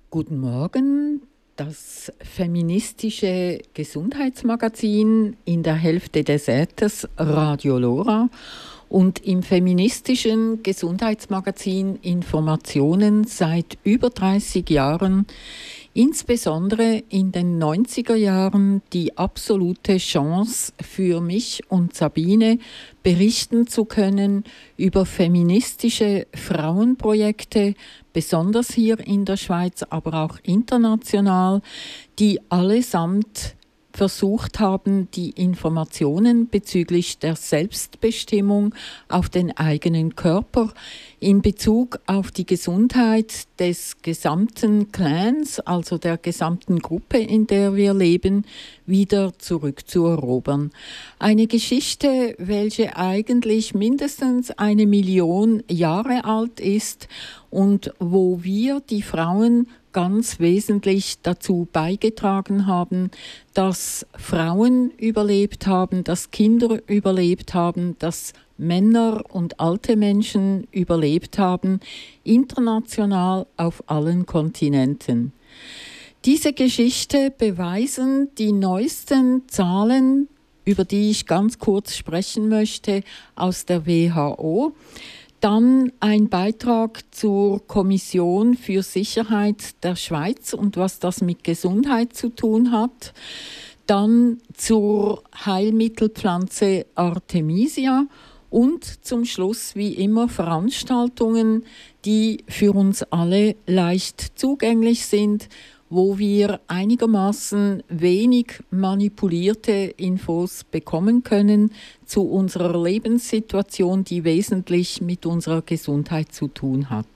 Guten Morgen, das feministische Gesundheitsmagazin in der Hälfte des Äthers Radio Lora und im feministischen Gesundheitsmagazin Informationen seit über 30 Jahren, insbesondere in den 90er Jahren die absolute Chance für mich und Sabine, berichten zu können über feministische Frauenprojekte, besonders hier in der Schweiz, aber auch international, die allesamt versucht haben, die Informationen bezüglich der Selbstbestimmung auf den eigenen Körper in Bezug auf die Gesundheit des gesamten Clans, also der gesamten Gruppe, in der wir leben, wieder zurückzuerobern. Eine Geschichte, welche eigentlich mindestens 1 Million Jahre alt ist und wo wir, die Frauen, ganz wesentlich dazu beigetragen haben, dass Frauen überlebt haben, dass Kinder überlebt haben, dass Männer und alte Menschen überlebt haben, international auf allen Kontinenten. Diese Geschichte beweisen die neuesten Zahlen, über die ich ganz kurz sprechen möchte, aus der WHO. Dann ein Beitrag zur Kommission für Sicherheit der Schweiz und was das mit Gesundheit zu tun hat. Dann zur Heilmittelpflanze Artemisia und zum Schluss wie immer Veranstaltungen, die für uns alle leicht zugänglich sind, wo wir einigermaßen wenig manipulierte Infos bekommen können zu unserer Lebenssituation, die wesentlich mit unserer Gesundheit zu tun hat.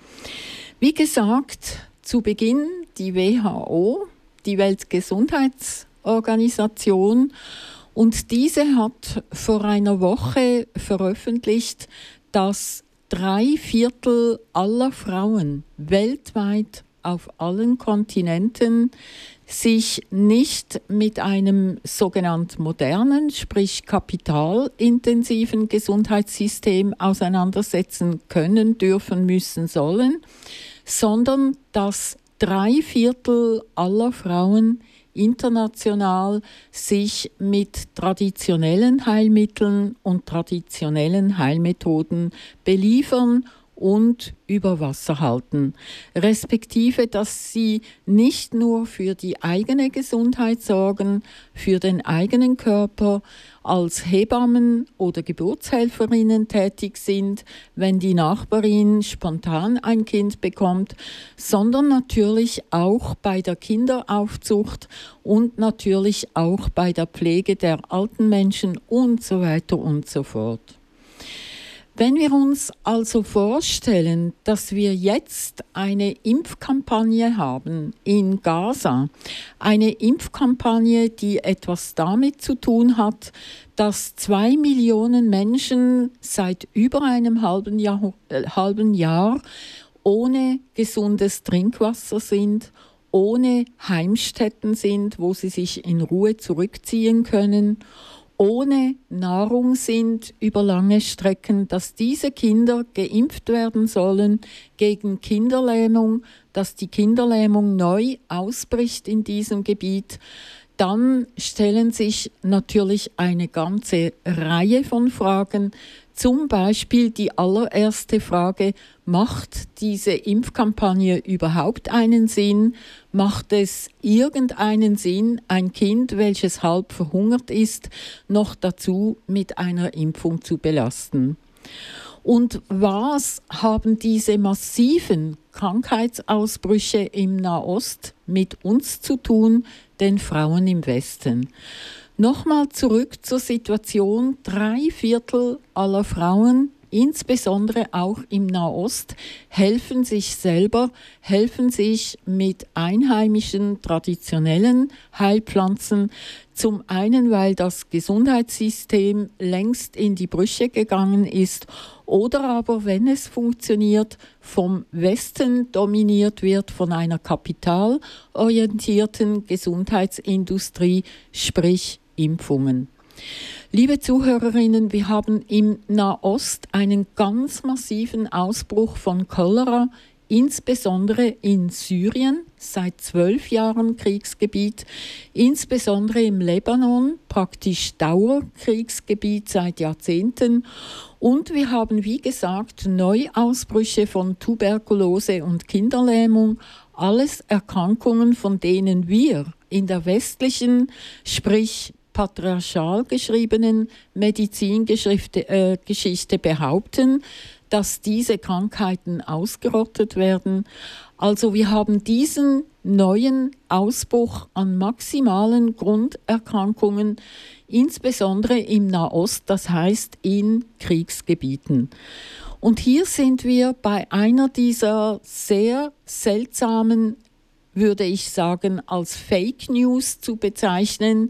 Wie gesagt, zu Beginn die WHO, die Weltgesundheitsorganisation, und diese hat vor einer Woche veröffentlicht, dass 3/4 aller Frauen weltweit auf allen Kontinenten sich nicht mit einem sogenannt modernen, sprich kapitalintensiven Gesundheitssystem auseinandersetzen können, dürfen, müssen, sollen, sondern dass 3/4 aller Frauen international sich mit traditionellen Heilmitteln und traditionellen Heilmethoden beliefern und über Wasser halten, respektive, dass sie nicht nur für die eigene Gesundheit sorgen, für den eigenen Körper, als Hebammen oder Geburtshelferinnen tätig sind, wenn die Nachbarin spontan ein Kind bekommt, sondern natürlich auch bei der Kinderaufzucht und natürlich auch bei der Pflege der alten Menschen und so weiter und so fort. Wenn wir uns also vorstellen, dass wir jetzt eine Impfkampagne haben in Gaza, eine Impfkampagne, die etwas damit zu tun hat, dass 2 Millionen Menschen seit über einem halben Jahr ohne gesundes Trinkwasser sind, ohne Heimstätten sind, wo sie sich in Ruhe zurückziehen können, ohne Nahrung sind über lange Strecken, dass diese Kinder geimpft werden sollen gegen Kinderlähmung, dass die Kinderlähmung neu ausbricht in diesem Gebiet, dann stellen sich natürlich eine ganze Reihe von Fragen. Zum Beispiel die allererste Frage: Macht diese Impfkampagne überhaupt einen Sinn? Macht es irgendeinen Sinn, ein Kind, welches halb verhungert ist, noch dazu mit einer Impfung zu belasten? Und was haben diese massiven Krankheitsausbrüche im Nahost mit uns zu tun, den Frauen im Westen? Nochmal zurück zur Situation: 3/4 aller Frauen, insbesondere auch im Nahost, helfen sich selber, helfen sich mit einheimischen, traditionellen Heilpflanzen. Zum einen, weil das Gesundheitssystem längst in die Brüche gegangen ist, oder aber, wenn es funktioniert, vom Westen dominiert wird, von einer kapitalorientierten Gesundheitsindustrie, sprich Impfungen. Liebe Zuhörerinnen, wir haben im Nahost einen ganz massiven Ausbruch von Cholera insbesondere in Syrien, seit 12 Jahren Kriegsgebiet, insbesondere im Libanon, praktisch Dauerkriegsgebiet seit Jahrzehnten. Und wir haben, wie gesagt, Neuausbrüche von Tuberkulose und Kinderlähmung, alles Erkrankungen, von denen wir in der westlichen, sprich patriarchal geschriebenen Medizingeschichte behaupten, dass diese Krankheiten ausgerottet werden. Also wir haben diesen neuen Ausbruch an maximalen Grunderkrankungen, insbesondere im Nahost, das heißt in Kriegsgebieten. Und hier sind wir bei einer dieser sehr seltsamen, würde ich sagen, als Fake News zu bezeichnen,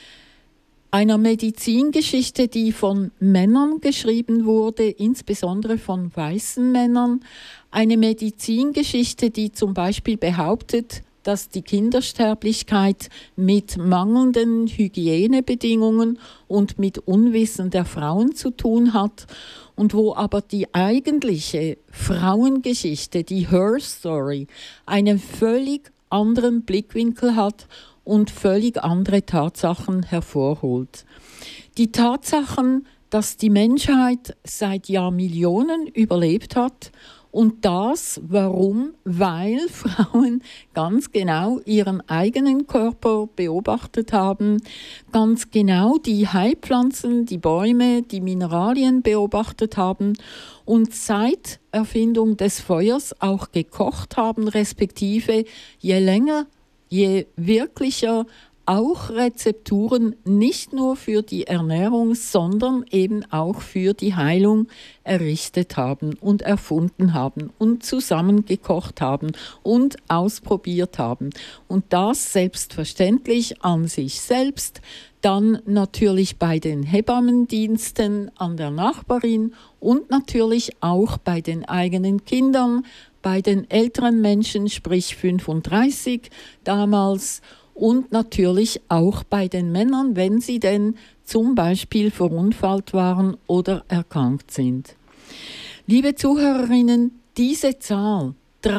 einer Medizingeschichte, die von Männern geschrieben wurde, insbesondere von weißen Männern. Eine Medizingeschichte, die zum Beispiel behauptet, dass die Kindersterblichkeit mit mangelnden Hygienebedingungen und mit Unwissen der Frauen zu tun hat und wo aber die eigentliche Frauengeschichte, die Her Story, einen völlig anderen Blickwinkel hat und völlig andere Tatsachen hervorholt. Die Tatsachen, dass die Menschheit seit Jahrmillionen überlebt hat und das, warum? Weil Frauen ganz genau ihren eigenen Körper beobachtet haben, ganz genau die Heilpflanzen, die Bäume, die Mineralien beobachtet haben und seit Erfindung des Feuers auch gekocht haben, respektive je länger, je wirklicher auch Rezepturen nicht nur für die Ernährung, sondern eben auch für die Heilung errichtet haben und erfunden haben und zusammengekocht haben und ausprobiert haben. Und das selbstverständlich an sich selbst, dann natürlich bei den Hebammendiensten, an der Nachbarin und natürlich auch bei den eigenen Kindern, bei den älteren Menschen, sprich 35 damals, und natürlich auch bei den Männern, wenn sie denn zum Beispiel verunfallt waren oder erkrankt sind. Liebe Zuhörerinnen, diese Zahl,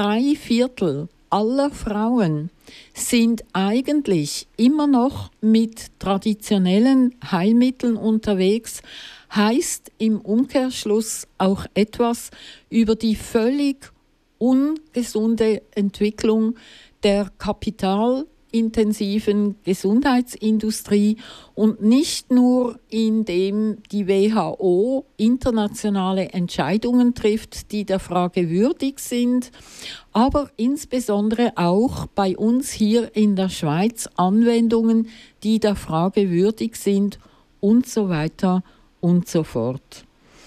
3/4 aller Frauen, sind eigentlich immer noch mit traditionellen Heilmitteln unterwegs, heißt im Umkehrschluss auch etwas über die völlig ungesunde Entwicklung der kapitalintensiven Gesundheitsindustrie und nicht nur indem die WHO internationale Entscheidungen trifft, die der Frage würdig sind, aber insbesondere auch bei uns hier in der Schweiz Anwendungen, die der Frage würdig sind und so weiter und so fort.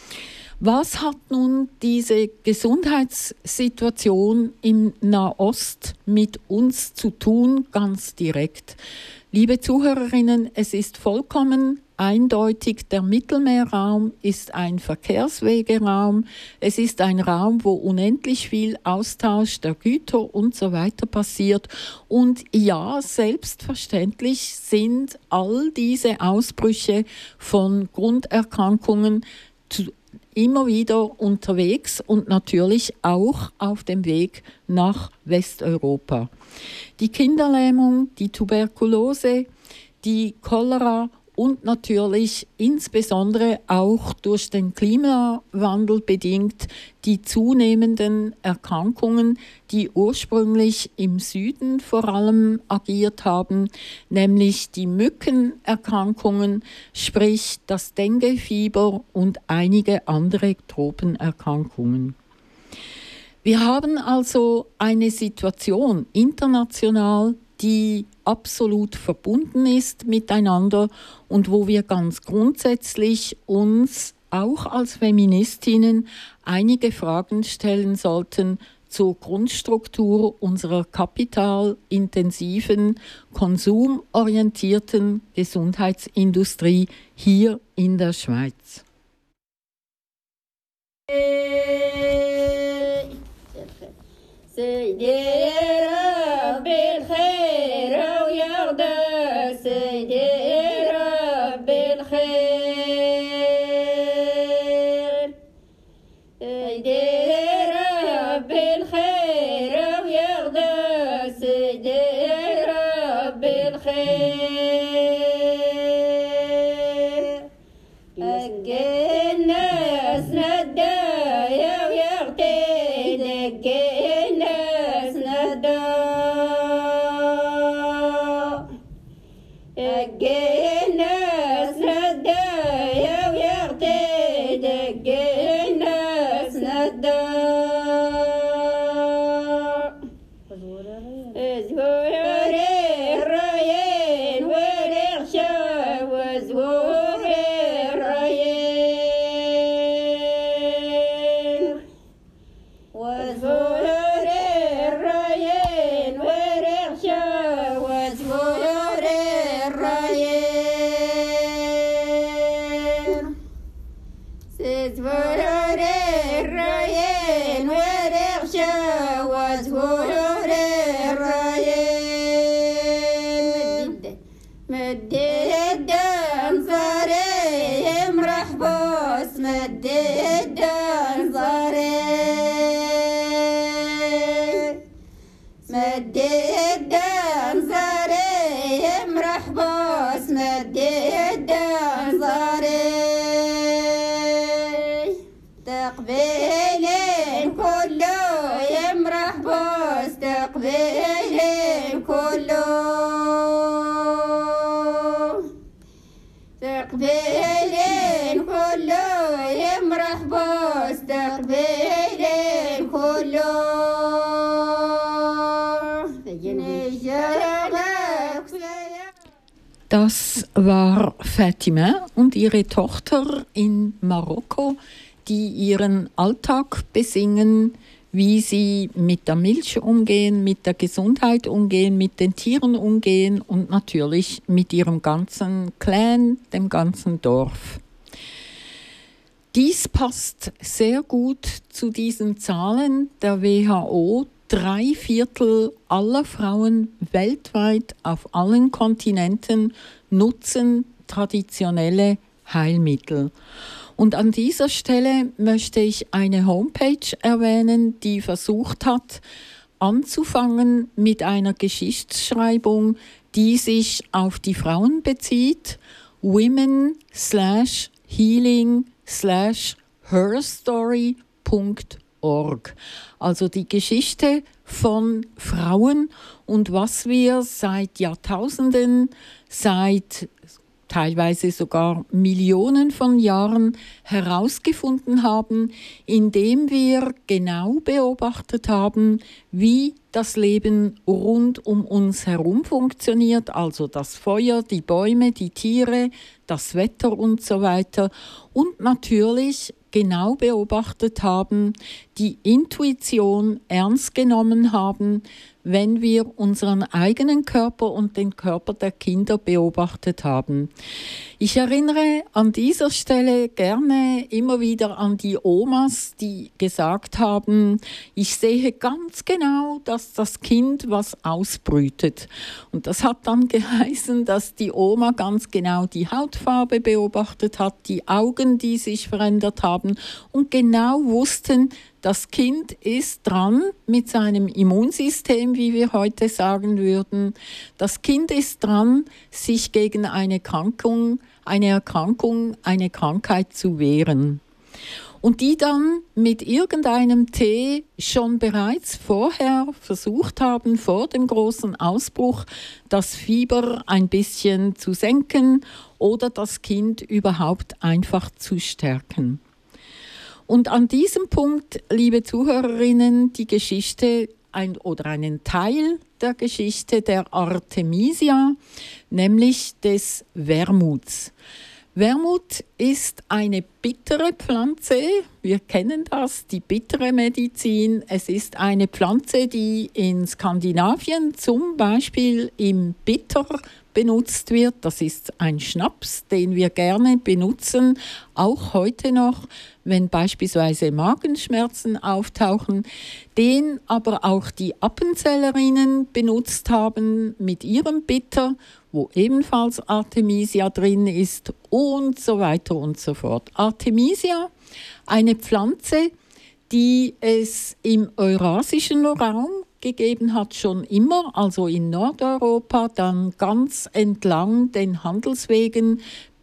Was hat nun diese Gesundheitssituation im Nahost mit uns zu tun, ganz direkt? Liebe Zuhörerinnen, es ist vollkommen eindeutig, der Mittelmeerraum ist ein Verkehrswegeraum. Es ist ein Raum, wo unendlich viel Austausch der Güter und so weiter passiert. Und ja, selbstverständlich sind all diese Ausbrüche von Grunderkrankungen immer wieder unterwegs und natürlich auch auf dem Weg nach Westeuropa. Die Kinderlähmung, die Tuberkulose, die Cholera und natürlich insbesondere auch durch den Klimawandel bedingt die zunehmenden Erkrankungen, die ursprünglich im Süden vor allem agiert haben, nämlich die Mückenerkrankungen, sprich das Denguefieber und einige andere Tropenerkrankungen. Wir haben also eine Situation international, die absolut verbunden ist miteinander und wo wir ganz grundsätzlich uns auch als Feministinnen einige Fragen stellen sollten zur Grundstruktur unserer kapitalintensiven, konsumorientierten Gesundheitsindustrie hier in der Schweiz. الناس ندا الناس ندا يا ويغتي الناس ندا زهور الريان والرغشة وزهور الريان وزهور الريان والرغشة وزهور الريان زهور الريان والرغشة وزهور مدد انصاري مرحبوس مدد انصاري مدد انصاري مرحبوس مدد انصاري تقبيلين كله يمرحبوس تقبيلين كله تقبيلين كله يمرح بوس تقبيلين كله Das war Fatima und ihre Tochter in Marokko, die ihren Alltag besingen, wie sie mit der Milch umgehen, mit der Gesundheit umgehen, mit den Tieren umgehen und natürlich mit ihrem ganzen Clan, dem ganzen Dorf. Dies passt sehr gut zu diesen Zahlen der WHO. 3/4 aller Frauen weltweit auf allen Kontinenten nutzen traditionelle Heilmittel. Und an dieser Stelle möchte ich eine Homepage erwähnen, die versucht hat, anzufangen mit einer Geschichtsschreibung, die sich auf die Frauen bezieht. women/healing/herstory.org. Also die Geschichte von Frauen und was wir seit Jahrtausenden, seit teilweise sogar Millionen von Jahren herausgefunden haben, indem wir genau beobachtet haben, wie das Leben rund um uns herum funktioniert, also das Feuer, die Bäume, die Tiere, das Wetter und so weiter. Und natürlich genau beobachtet haben, die Intuition ernst genommen haben, wenn wir unseren eigenen Körper und den Körper der Kinder beobachtet haben. Ich erinnere an dieser Stelle gerne immer wieder an die Omas, die gesagt haben, ich sehe ganz genau, dass das Kind was ausbrütet. Und das hat dann geheißen, dass die Oma ganz genau die Hautfarbe beobachtet hat, die Augen, die sich verändert haben und genau wussten, das Kind ist dran mit seinem Immunsystem, wie wir heute sagen würden. Das Kind ist dran, sich gegen eine Erkrankung, eine Krankheit zu wehren. Und die dann mit irgendeinem Tee schon bereits vorher versucht haben, vor dem großen Ausbruch, das Fieber ein bisschen zu senken oder das Kind überhaupt einfach zu stärken. Und an diesem Punkt, liebe Zuhörerinnen, die Geschichte einen Teil der Geschichte der Artemisia, nämlich des Wermuts. Wermut ist eine bittere Pflanze. Wir kennen das, die bittere Medizin. Es ist eine Pflanze, die in Skandinavien zum Beispiel im Bitter benutzt wird. Das ist ein Schnaps, den wir gerne benutzen, auch heute noch, wenn beispielsweise Magenschmerzen auftauchen, den aber auch die Appenzellerinnen benutzt haben mit ihrem Bitter, wo ebenfalls Artemisia drin ist und so weiter und so fort. Artemisia, eine Pflanze, die es im eurasischen Raum gegeben hat, schon immer, also in Nordeuropa, dann ganz entlang den Handelswegen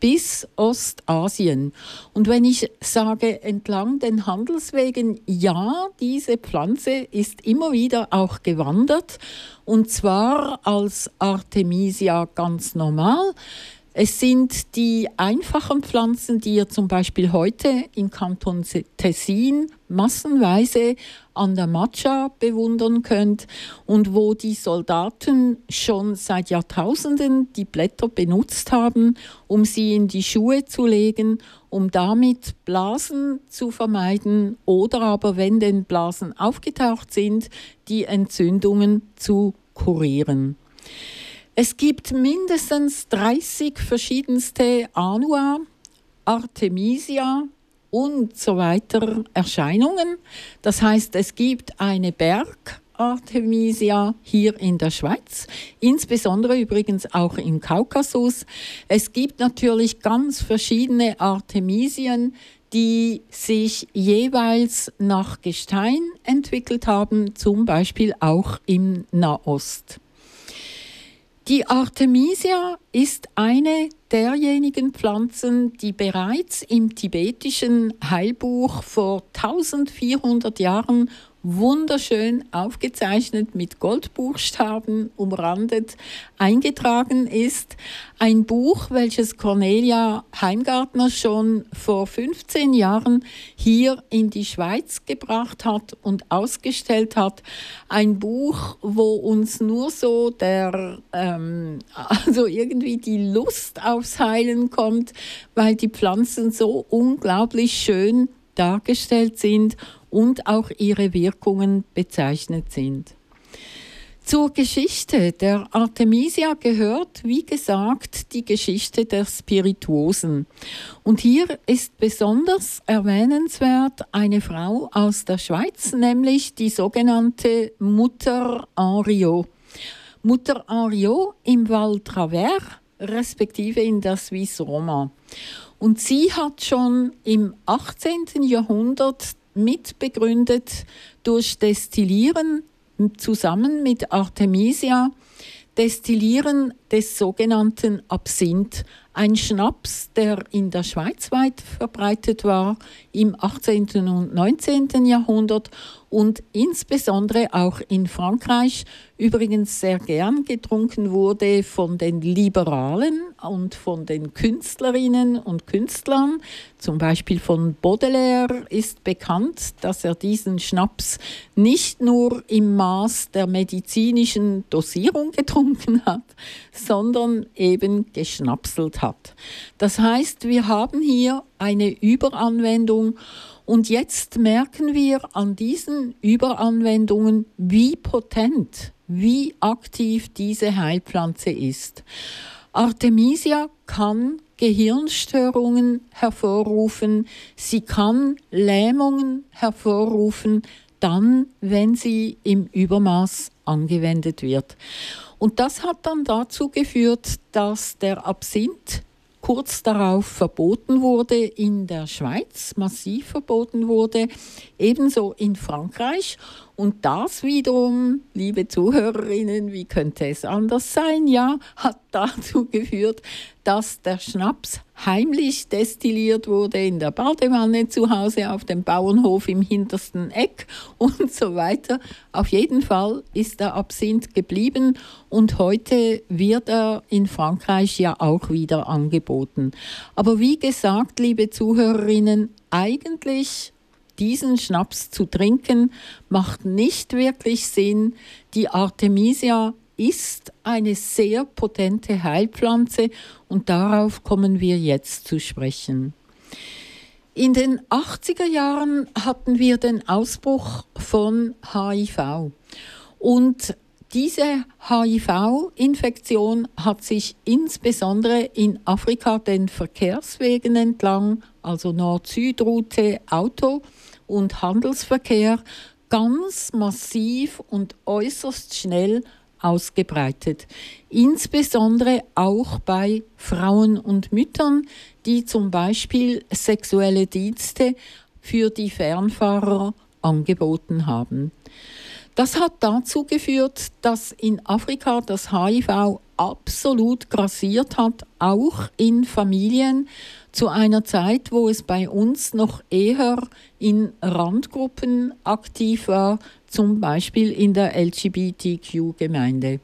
bis Ostasien. Und wenn ich sage entlang den Handelswegen, ja, diese Pflanze ist immer wieder auch gewandert, und zwar als Artemisia ganz normal. Es sind die einfachen Pflanzen, die ihr zum Beispiel heute im Kanton Tessin massenweise an der Matcha bewundern könnt und wo die Soldaten schon seit Jahrtausenden die Blätter benutzt haben, um sie in die Schuhe zu legen, um damit Blasen zu vermeiden oder aber, wenn denn Blasen aufgetaucht sind, die Entzündungen zu kurieren. Es gibt mindestens 30 verschiedenste Anua, Artemisia und so weiter Erscheinungen. Das heißt, es gibt eine Berg-Artemisia hier in der Schweiz, insbesondere übrigens auch im Kaukasus. Es gibt natürlich ganz verschiedene Artemisien, die sich jeweils nach Gestein entwickelt haben, zum Beispiel auch im Nahost. Die Artemisia ist eine derjenigen Pflanzen, die bereits im tibetischen Heilbuch vor 1400 Jahren wunderschön aufgezeichnet mit Goldbuchstaben umrandet eingetragen ist. Ein Buch, welches Cornelia Heimgartner schon vor 15 Jahren hier in die Schweiz gebracht hat und ausgestellt hat. Ein Buch, wo uns nur so irgendwie die Lust aufs Heilen kommt, weil die Pflanzen so unglaublich schön dargestellt sind und auch ihre Wirkungen bezeichnet sind. Zur Geschichte der Artemisia gehört, wie gesagt, die Geschichte der Spirituosen. Und hier ist besonders erwähnenswert eine Frau aus der Schweiz, nämlich die sogenannte Mutter Henriot. Mutter Henriot im Val Travers, respektive in der Suisse Romand. Und sie hat schon im 18. Jahrhundert mitbegründet durch Destillieren zusammen mit Artemisia, Destillieren des sogenannten Absinth, ein Schnaps, der in der Schweiz weit verbreitet war im 18. und 19. Jahrhundert und insbesondere auch in Frankreich übrigens sehr gern getrunken wurde von den Liberalen und von den Künstlerinnen und Künstlern. Zum Beispiel von Baudelaire ist bekannt, dass er diesen Schnaps nicht nur im Maß der medizinischen Dosierung getrunken hat, sondern eben geschnapselt hat. Das heißt, wir haben hier eine Überanwendung und jetzt merken wir an diesen Überanwendungen, wie potent, wie aktiv diese Heilpflanze ist. Artemisia kann Gehirnstörungen hervorrufen, sie kann Lähmungen hervorrufen, dann, wenn sie im Übermaß angewendet wird. Und das hat dann dazu geführt, dass der Absinth kurz darauf verboten wurde in der Schweiz, massiv verboten wurde, ebenso in Frankreich. Und das wiederum, liebe Zuhörerinnen, wie könnte es anders sein, ja, hat dazu geführt, dass der Schnaps heimlich destilliert wurde in der Badewanne zu Hause auf dem Bauernhof im hintersten Eck und so weiter. Auf jeden Fall ist der Absinth geblieben und heute wird er in Frankreich ja auch wieder angeboten. Aber wie gesagt, liebe Zuhörerinnen, eigentlich diesen Schnaps zu trinken, macht nicht wirklich Sinn. Die Artemisia ist eine sehr potente Heilpflanze und darauf kommen wir jetzt zu sprechen. In den 80er Jahren hatten wir den Ausbruch von HIV und diese HIV-Infektion hat sich insbesondere in Afrika den Verkehrswegen entlang, also Nord-Süd-Route, Auto- und Handelsverkehr, ganz massiv und äußerst schnell ausgebreitet. Insbesondere auch bei Frauen und Müttern, die zum Beispiel sexuelle Dienste für die Fernfahrer angeboten haben. Das hat dazu geführt, dass in Afrika das HIV absolut grassiert hat, auch in Familien, zu einer Zeit, wo es bei uns noch eher in Randgruppen aktiv war, zum Beispiel in der LGBTQ-Gemeinde.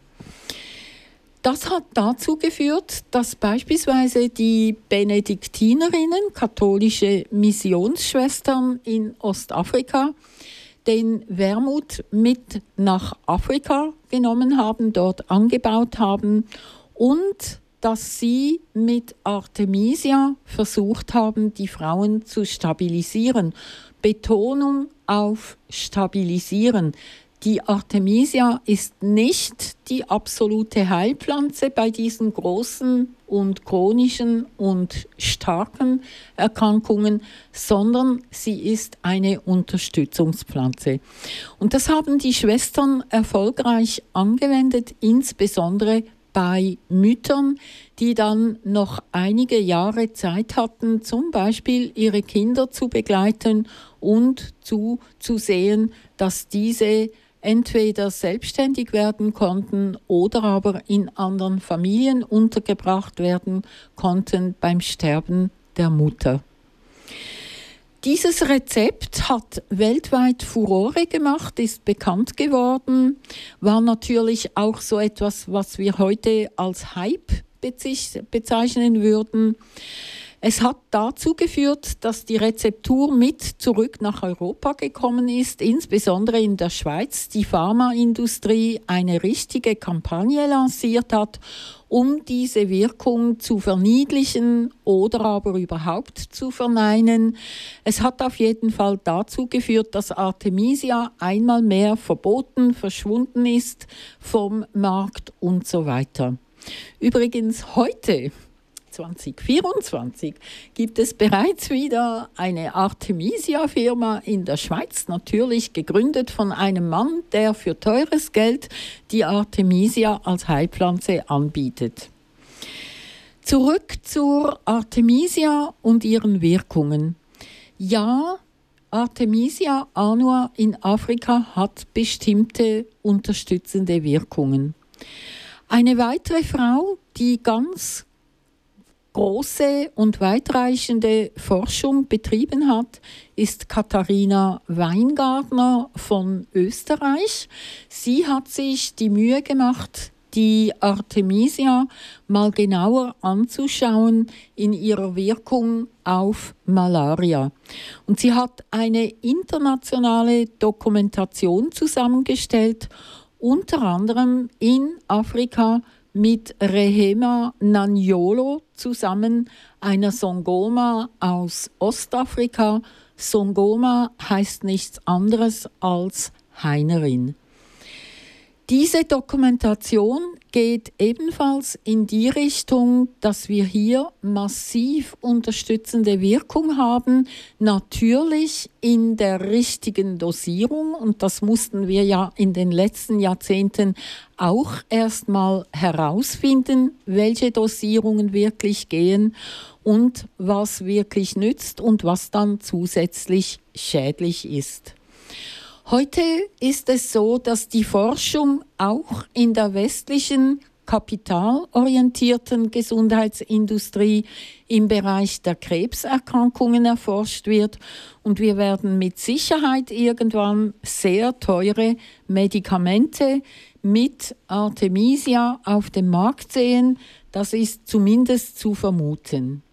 Das hat dazu geführt, dass beispielsweise die Benediktinerinnen, katholische Missionsschwestern in Ostafrika, den Wermut mit nach Afrika genommen haben, dort angebaut haben und dass sie mit Artemisia versucht haben, die Frauen zu stabilisieren. Betonung auf stabilisieren. Die Artemisia ist nicht die absolute Heilpflanze bei diesen großen und chronischen und starken Erkrankungen, sondern sie ist eine Unterstützungspflanze. Und das haben die Schwestern erfolgreich angewendet, insbesondere bei Müttern, die dann noch einige Jahre Zeit hatten, zum Beispiel ihre Kinder zu begleiten und zuzusehen, dass diese entweder selbstständig werden konnten oder aber in anderen Familien untergebracht werden konnten beim Sterben der Mutter. Dieses Rezept hat weltweit Furore gemacht, ist bekannt geworden, war natürlich auch so etwas, was wir heute als Hype bezeichnen würden. Es hat dazu geführt, dass die Rezeptur mit zurück nach Europa gekommen ist, insbesondere in der Schweiz die Pharmaindustrie eine richtige Kampagne lanciert hat, um diese Wirkung zu verniedlichen oder aber überhaupt zu verneinen. Es hat auf jeden Fall dazu geführt, dass Artemisia einmal mehr verboten, verschwunden ist vom Markt und so weiter. Übrigens heute 2024 gibt es bereits wieder eine Artemisia-Firma in der Schweiz, natürlich gegründet von einem Mann, der für teures Geld die Artemisia als Heilpflanze anbietet. Zurück zur Artemisia und ihren Wirkungen. Ja, Artemisia annua in Afrika hat bestimmte unterstützende Wirkungen. Eine weitere Frau, die ganz große und weitreichende Forschung betrieben hat, ist Katharina Weingardner von Österreich. Sie hat sich die Mühe gemacht, die Artemisia mal genauer anzuschauen in ihrer Wirkung auf Malaria. Und sie hat eine internationale Dokumentation zusammengestellt, unter anderem in Afrika mit Rehema Nanyolo zusammen, einer Sangoma aus Ostafrika. Sangoma heißt nichts anderes als Heinerin. Diese Dokumentation geht ebenfalls in die Richtung, dass wir hier massiv unterstützende Wirkung haben, natürlich in der richtigen Dosierung, und das mussten wir ja in den letzten Jahrzehnten auch erstmal herausfinden, welche Dosierungen wirklich gehen und was wirklich nützt und was dann zusätzlich schädlich ist. Heute ist es so, dass die Forschung auch in der westlichen, kapitalorientierten Gesundheitsindustrie im Bereich der Krebserkrankungen erforscht wird. Und wir werden mit Sicherheit irgendwann sehr teure Medikamente mit Artemisia auf dem Markt sehen. Das ist zumindest zu vermuten.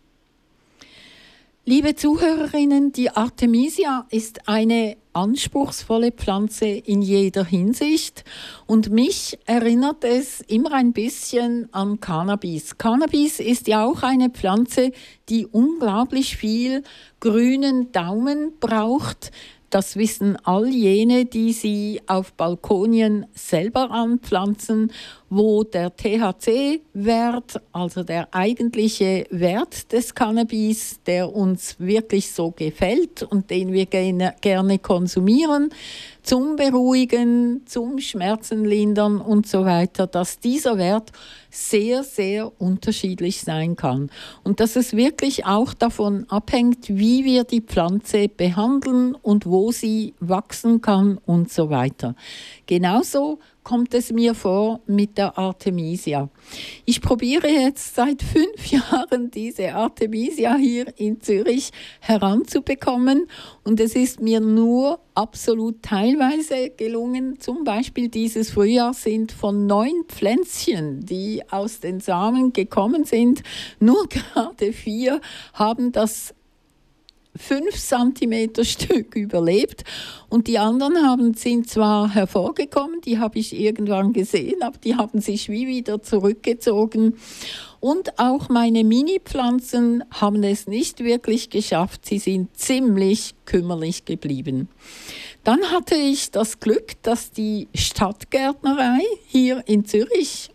Liebe Zuhörerinnen, die Artemisia ist eine anspruchsvolle Pflanze in jeder Hinsicht und mich erinnert es immer ein bisschen an Cannabis. Cannabis ist ja auch eine Pflanze, die unglaublich viel grünen Daumen braucht. Das wissen all jene, die sie auf Balkonien selber anpflanzen wo der THC-Wert, also der eigentliche Wert des Cannabis, der uns wirklich so gefällt und den wir gerne konsumieren, zum Beruhigen, zum Schmerzen lindern und so weiter, dass dieser Wert sehr, sehr unterschiedlich sein kann. Und dass es wirklich auch davon abhängt, wie wir die Pflanze behandeln und wo sie wachsen kann und so weiter. Genauso kommt es mir vor mit der Artemisia. Ich probiere jetzt seit 5 Jahren diese Artemisia hier in Zürich heranzubekommen und es ist mir nur absolut teilweise gelungen. Zum Beispiel dieses Frühjahr sind von 9 Pflänzchen, die aus den Samen gekommen sind, nur gerade 4 haben das 5 cm Stück überlebt und die anderen sind zwar hervorgekommen, die habe ich irgendwann gesehen, aber die haben sich wie wieder zurückgezogen. Und auch meine Mini-Pflanzen haben es nicht wirklich geschafft, sie sind ziemlich kümmerlich geblieben. Dann hatte ich das Glück, dass die Stadtgärtnerei hier in Zürich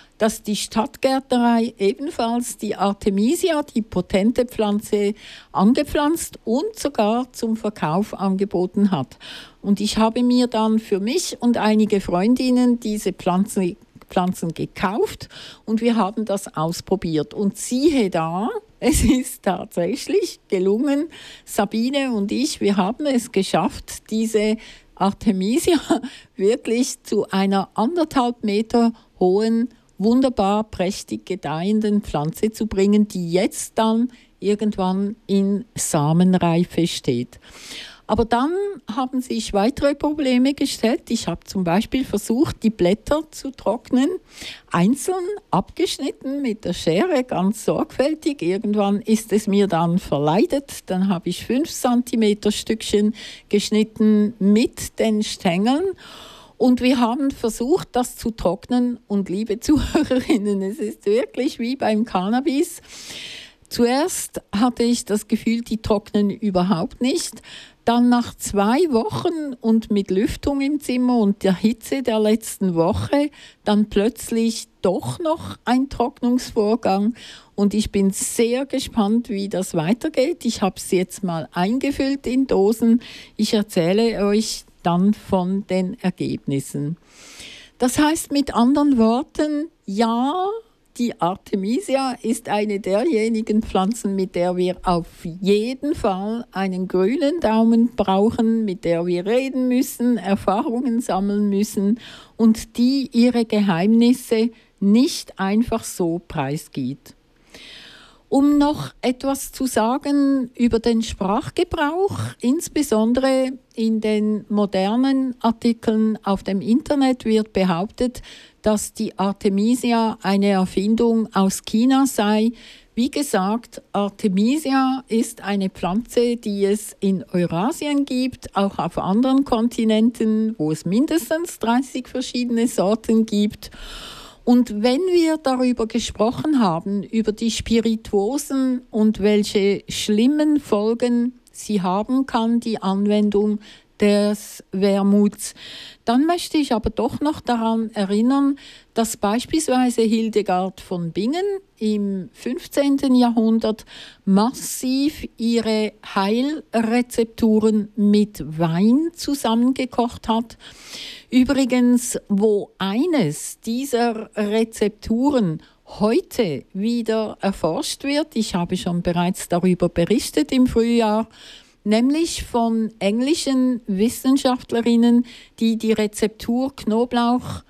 ebenfalls die Artemisia, die potente Pflanze, angepflanzt und sogar zum Verkauf angeboten hat. Und ich habe mir dann für mich und einige Freundinnen diese Pflanzen gekauft und wir haben das ausprobiert. Und siehe da, es ist tatsächlich gelungen. Sabine und ich, wir haben es geschafft, diese Artemisia wirklich zu einer 1,5 Meter hohen, wunderbar prächtig gedeihenden Pflanze zu bringen, die jetzt dann irgendwann in Samenreife steht. Aber dann haben sich weitere Probleme gestellt. Ich habe zum Beispiel versucht, die Blätter zu trocknen, einzeln abgeschnitten mit der Schere, ganz sorgfältig. Irgendwann ist es mir dann verleidet. Dann habe ich 5 cm Stückchen geschnitten mit den Stängeln. Und wir haben versucht, das zu trocknen. Und liebe Zuhörerinnen, es ist wirklich wie beim Cannabis. Zuerst hatte ich das Gefühl, die trocknen überhaupt nicht. Dann nach 2 Wochen und mit Lüftung im Zimmer und der Hitze der letzten Woche, dann plötzlich doch noch ein Trocknungsvorgang. Und ich bin sehr gespannt, wie das weitergeht. Ich habe es jetzt mal eingefüllt in Dosen. Ich erzähle euch dann von den Ergebnissen. Das heißt mit anderen Worten, ja, die Artemisia ist eine derjenigen Pflanzen, mit der wir auf jeden Fall einen grünen Daumen brauchen, mit der wir reden müssen, Erfahrungen sammeln müssen und die ihre Geheimnisse nicht einfach so preisgibt. Um noch etwas zu sagen über den Sprachgebrauch, insbesondere in den modernen Artikeln auf dem Internet wird behauptet, dass die Artemisia eine Erfindung aus China sei. Wie gesagt, Artemisia ist eine Pflanze, die es in Eurasien gibt, auch auf anderen Kontinenten, wo es mindestens 30 verschiedene Sorten gibt. Und wenn wir darüber gesprochen haben, über die Spirituosen und welche schlimmen Folgen sie haben kann, die Anwendung des Wermuts, dann möchte ich aber doch noch daran erinnern, dass beispielsweise Hildegard von Bingen im 15. Jahrhundert massiv ihre Heilrezepturen mit Wein zusammengekocht hat. Übrigens, wo eines dieser Rezepturen heute wieder erforscht wird, ich habe schon bereits darüber berichtet im Frühjahr, nämlich von englischen Wissenschaftlerinnen, die die Rezeptur Knoblauch,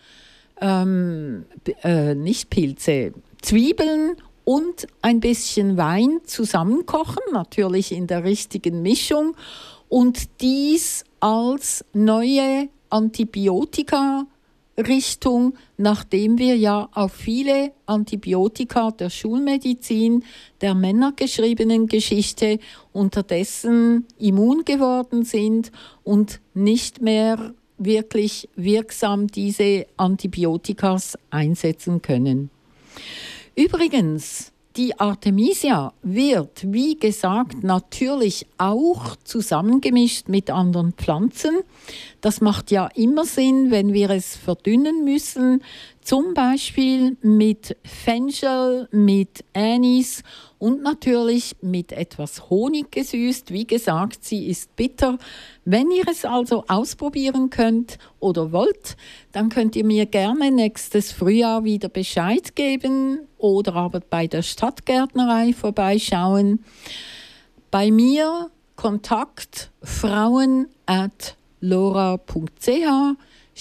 nicht Pilze, Zwiebeln und ein bisschen Wein zusammenkochen, natürlich in der richtigen Mischung, und dies als neue Antibiotika-Richtung, nachdem wir ja auf viele Antibiotika der Schulmedizin, der männergeschriebenen Geschichte unterdessen immun geworden sind und nicht mehr wirklich wirksam diese Antibiotikas einsetzen können. Übrigens, die Artemisia wird, wie gesagt, natürlich auch zusammengemischt mit anderen Pflanzen. Das macht ja immer Sinn, wenn wir es verdünnen müssen, Zum Beispiel mit Fenchel, mit Anis und natürlich mit etwas Honig gesüßt. Wie gesagt, sie ist bitter. Wenn ihr es also ausprobieren könnt oder wollt, dann könnt ihr mir gerne nächstes Frühjahr wieder Bescheid geben oder aber bei der Stadtgärtnerei vorbeischauen. Bei mir Kontakt frauen@lora.ch.